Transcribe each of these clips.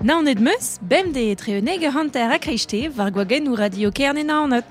Naonet meus, bem de treuneg ur hanter a kreiste war gwagen ou radio kerne naonet.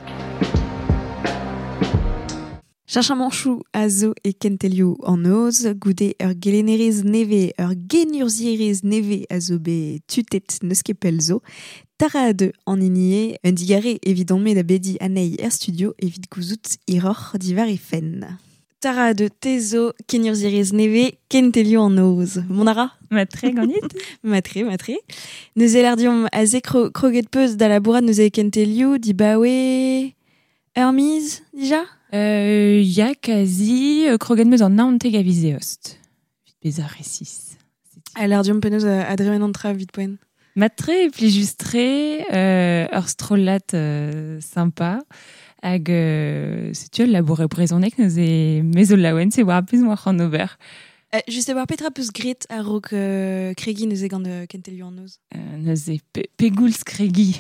Chachammanchou a zo e kentelio an oz, goude ur gelenerez neve, ur genurzierez neve a zo be tutet neus ket pel zo, tarade an inie, un digare evidon met a bedi anei er studio evit gouzout iror divar e fenn. Tarade tezo genurzierez neve, kentelio an oz. Monara? Matre ganit? Matre. Neus elardiom a ze kroget peus da labourad neus e kentelio, di bawe... Hermise, déjà? Ya kazi, kroget meus an naonteg a vizeost. Vit bezar resis. Alardiom penaos a dremen an tra vit poen. Matre pli justre, ur strollat sympa, hag setu labour e brezonek neus e mezo laouen, se war plus moa c'han ober. Juste war petra peus gret a rok kregi neus e gant kentelio an oz. Neus e pegoulz kregi.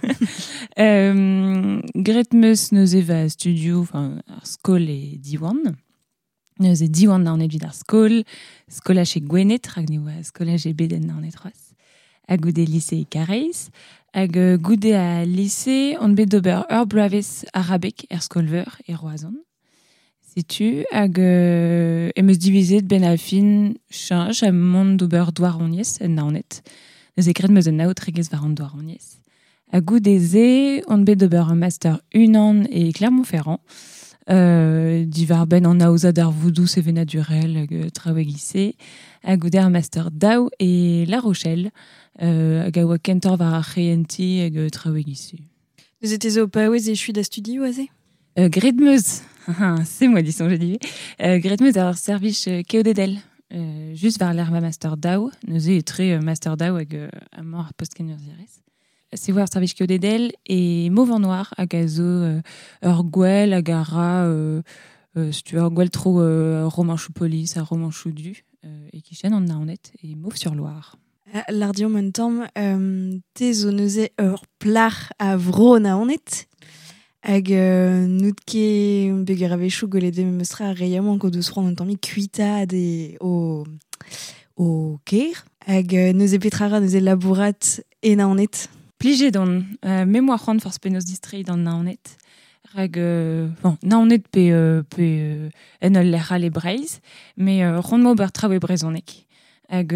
Gret meus neus e va studio, ar skol e diwan. Neus e diwan naonet vid ar skol, skolaj e gwenet, rag ne oa skolaj e beden naonet c'hoaz. Hag goude lise e kareiz, hag goude a lise on bet d'ober ur bloavezh arabek er skolveur e roazon. Setu, hag emeus divizet ben a fin chanj a mont d'ober douar oniez en naonet. Neus e gret meus an naout regez war an douar oniez. Hag goude ze, on bet d'ober un master unan e Clermont-Ferrand. Divar ben an naouzad ar voudou se venadurel hag traouegise. Hag goude un master daou e La Rochelle. Hag a oa kentor war ar c'henti hag traouegise. Neus e tezo paouez e chuit da studi oaze? Gret meus, c'est moi disons je dis. Gret meus ar service keodedel. Just var l'erva master daou, neus e tre master daou hag amor ar post-kenurzierez. Se war service keodedel e mauve en noir hag a zo ur gwell hag a ra stu ur gwell tro romanchou polis a romanchou du e kichen an naonet e mauve sur Loire. Lardiom un tamm, tezo neus e ur plar a vro naonet. Hag nout ket beger a vechou golede meus tra reiamant ko deus ron un tammi kuitad e o ker. Hag neus e petrara neus e labourat e naonet. Plije don, memoir c'hoant force penaos distreid an naonet. Hag, naonet pe en ul lec'hal e breiz, me c'hoant mo ober traoù e brezonek. Hag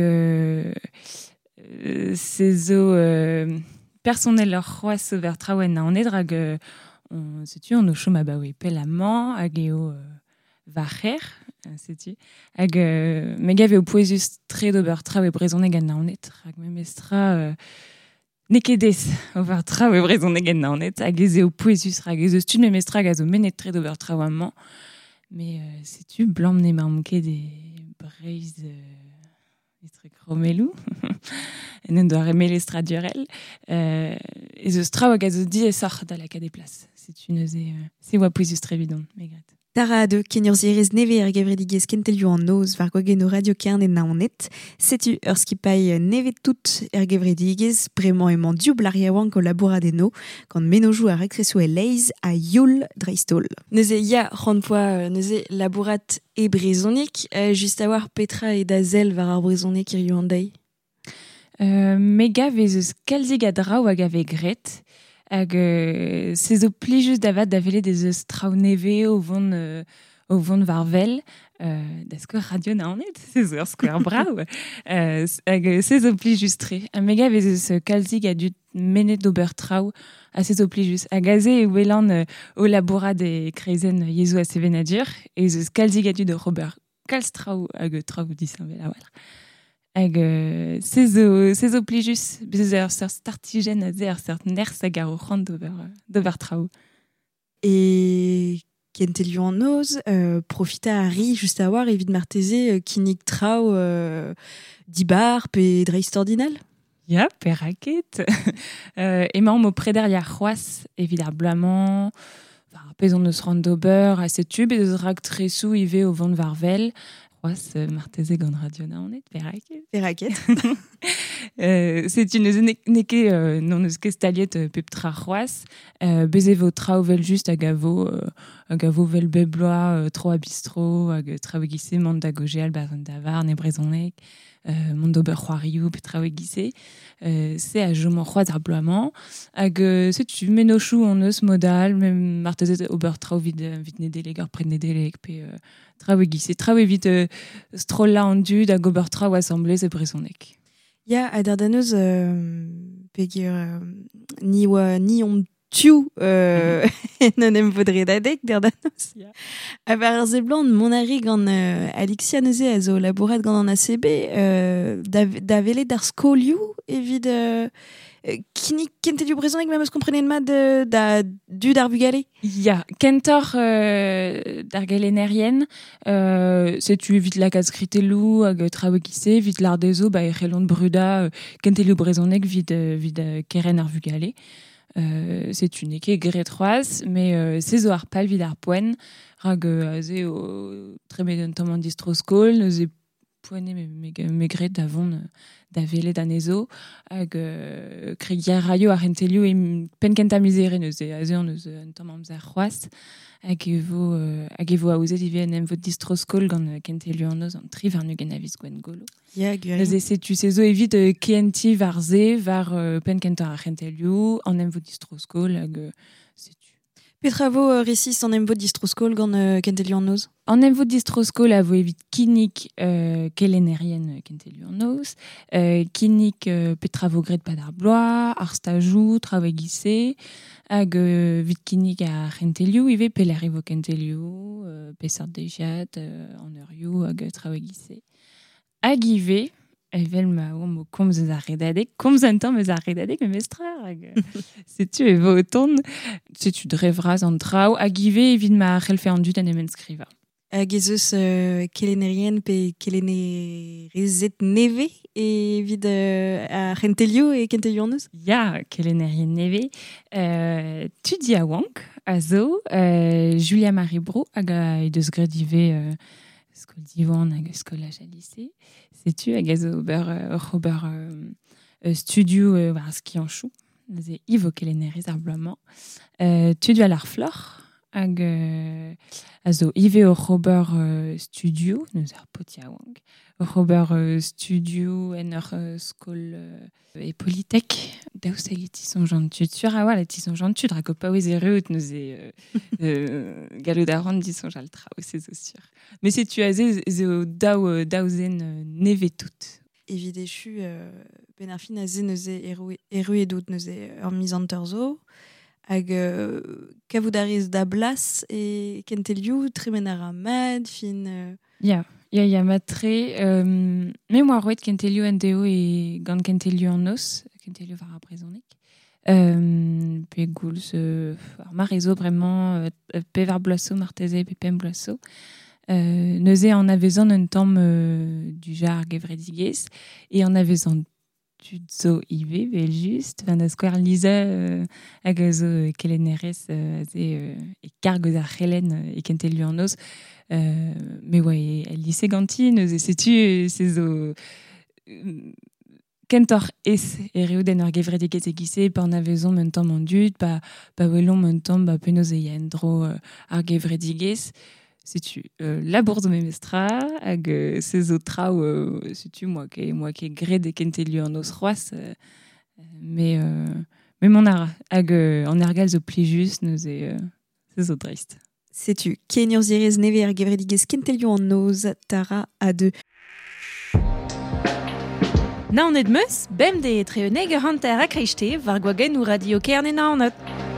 se zo personel ur c'hoaz ober traoù en naonet, hag setu an o chom a baoe pelamant hag eo varcher, setu. Hag me gav eo poezus tre d'ober traoù e brezonek en naonet, hag me mestra nekedez ober traoù e brezonek en naonet, hag ez eo poezus, hag ez eus tud me mestra hag a zo menet tre d'ober traoù amant. Me setu blanc ne marm ket e breiz etre kromelou. En un doar emelestra durel. Ez eus traoù hag a zo di e sort da laka de plas. Setu neus e se oa poezus tre vidon, megret. Tarade kenurzierez neve er gavredigez kentelio an oz var gwagen o radio kern en naonet. Setu ur skipai neve tout er gavredigez bremañ emañ dioub lariaouan ko labourad eno gant menojou a rekreso e leiz a youl dreistol. Neus e ya c'hoant neus e labourat e brezonik, just a war petra e da zel var ar brezonik ir an dei. Me gav ez eus kalzig a draoù hag ave gret. Hag se zo pli just da vat da velet ez eus traoù neve o vont var vel. Da skouer radio naonet, se zo ur skouer brav. Hag se zo pli just tre. Me gav ez eus kalzig a dud menet d'ober traoù a se zo pli just. Hag a ze e welan o labourad e kreizen yezou a se venadur. Ez eus kalzig a dud ober kalz traoù hag traoù disanvel a walr. Hag se zo pli just, bez ur seur startigen a ze ur seur nerz hag ar o c'hoant d'ober traoù. E kentelio an oz, profita a ri just a war evit marteze kinnig traoù dibar pe dreist ordinal? Ya, pe raket. Emañ mo preder ya c'hoaz evit ar bloamant, pezon eus ran d'ober a setu, bez eus rak tresou ive o vont var vel. C'hoaz marteze gant radio naonet, pe raket. Pe raket. Setu neus neke non eus ket staliet pep tra c'hoaz, bez evo traoù vel just hag a vo vel bebloa tro a bistro hag traoù egise mont da gojeal bazan da var ne brezonek. mont d'ober c'hoarioù pe traoù gise, se a jomant c'hoaz ar bloamant, hag setu menochou an eus modal, même martezet ober traoù vid nedeleg ar pred nedeleg pe traoù gise, traoù evit strolla an dud hag ober traoù assemblez e brezhoneg. Ya, a derdaneus peogwir ni on tiu en em vodredadek derdaneus. Ya. A war ar zeblant mon ari gant Alexia neuze a zo labourat gant an ACB da vele d'ar skolioù evit kinnik kentelioù brezhoneg même eus komprenet mat da dud ar bugale. Ya, kentor d'ar galenerien, setu evit lakaz kritelou hag traoù gise, vit lar dezo e c'hellont bruda kentelioù brezhoneg vid keren ar vugale. C'est une équipe gretroise, mais c'est zo ar pal vid ar poen, rag aze o tremet tom an distro-skol, neuze poene me gret davon da vele da nezo, hag kregier raio ar rentelioù e pen kenta mizere neuze aze an neuze un tom amzer c'hoaz, hag evo aouzet ive en em vod distro-skol gant kentelioù an eus an tri var nugen aviz gwen golo. Ya, gwari. Neuze setu sezo evit kenti var ze var pen kenta ar rentelioù an em vod distro-skol hag setu. Petravo resis an em vod distro-skol gant kentelioù an eus. An em vod distro-skol a vo evit kinnik kelenerien kentelioù an eus, kinnik petravo gret pad ar bloaz, ar stajou, traoù gise, hag vit kinnik ar rentelioù ive pelec'h evo kentelioù, peseurt dejiat, an eurioù hag traoù gise. Hag ive, evel ma oam o komz eus ar redadeg, komz an tamm eus ar redadeg me mestrar, hag setu evo o tont, setu drevraz an traoù, hag ive evit ma c'hellfe an dud en emen skriva. Hag ez eus kelenerien pe kelenerezet neve evit a rentelioù e kentelioù an eus. Ya, kelenerien neve. Tu di a wank, a zo, Julia Marie Bro, hag a edeus gret ive skol diwan hag skolaj a lise. Setu hag a zo ober studio war ski an chou. Neuze ivo kelenerez ar bloamant. Tu di al ar flor, hag a zo ive ober studio, neuze ar poti a wank. Ober studio en ur skol e Polytech, daoust hag e tisonjant tud. Sur a oa la tisonjant tud, rak o paouez e reout neuze gallout a ran tisonjal traoù, se zo sur. Mais setu a ze zo daouzen neve tout. Evit echu ben ar fin a ze neuze erru edout neuze ur mizanter zo, hag kavout a rez da blas e kentelioù tremen ar amad, fin... Ya matre, me moa roet kentelioù en deo e gant kentelioù an eus, kentelioù var a brezhoneg. Pe goulz ar marezo bremañ pe var bloaso marteze pe pen bloaso. Neuze an avezan un tamm du jar gevredigez, e an avezan tud zo ive, vel just, van da skouer liza hag a zo kelenerez e kargoz ar c'hellen e kentelioù an eus. Mais ouais, elle lise ganti, neuze setu se zo kentor es e reouden ar gevredigez e gise pa an avezon un tamm an dud, pa welon un tamm penaos e yendro ar gevredigez. Setu labour zo memestra hag se zo traoù setu moa ke gret e kentelioù an eus c'hoaz, mais mon ara hag an argal zo plijus neuze se zo dreist. Setu kenur zirez neve ar gevredigez kentelioù an eus tara a deux. Naonet meus, bem de treuneg ur hanter a kreiste var gwagen ou radio Kern e naonet.